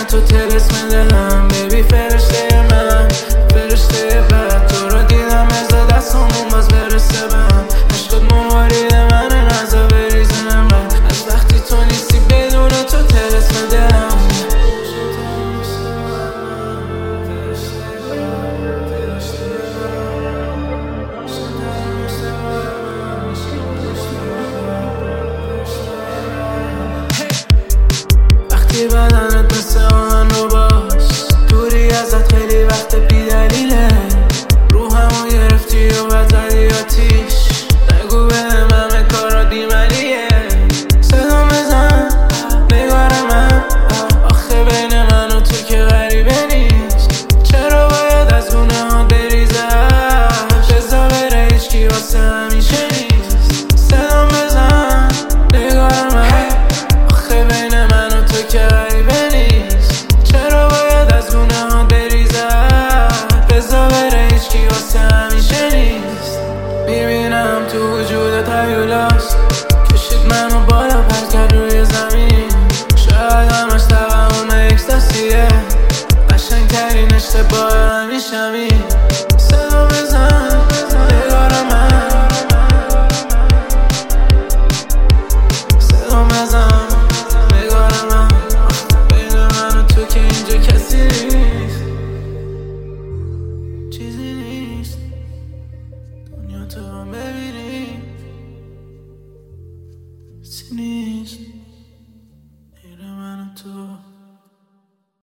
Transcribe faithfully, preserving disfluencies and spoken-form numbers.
تو طلسم دلم بیبی فرشته من، فرشته بد. تو رو دیدم از دستامون باز برسه بهم. عشقت موارید منه نزا بریزه من. از وقتی تو نیستی بدون تو طلسم دلم. وقتی بدنت مثل آهن رو باز، دوری ازت خیلی وقت بی دلیله. روحمو گرفتی و بزدی آتیش، نگو بهم همه کارا دیملیه. صدا بزن نگار من، آخه بین من و تو که غریبه نیست. چرا باید از گونه ها بریزه بزا بره هیچکی واسه همیشه نیست. صدا بزن نگار من، آخه بین من و تو که غریبه نیست. چرا باید از گونه ها بریزه بزا بره هیچکی واسه همیشه نیست. میبینم تو وجودت هیولاست،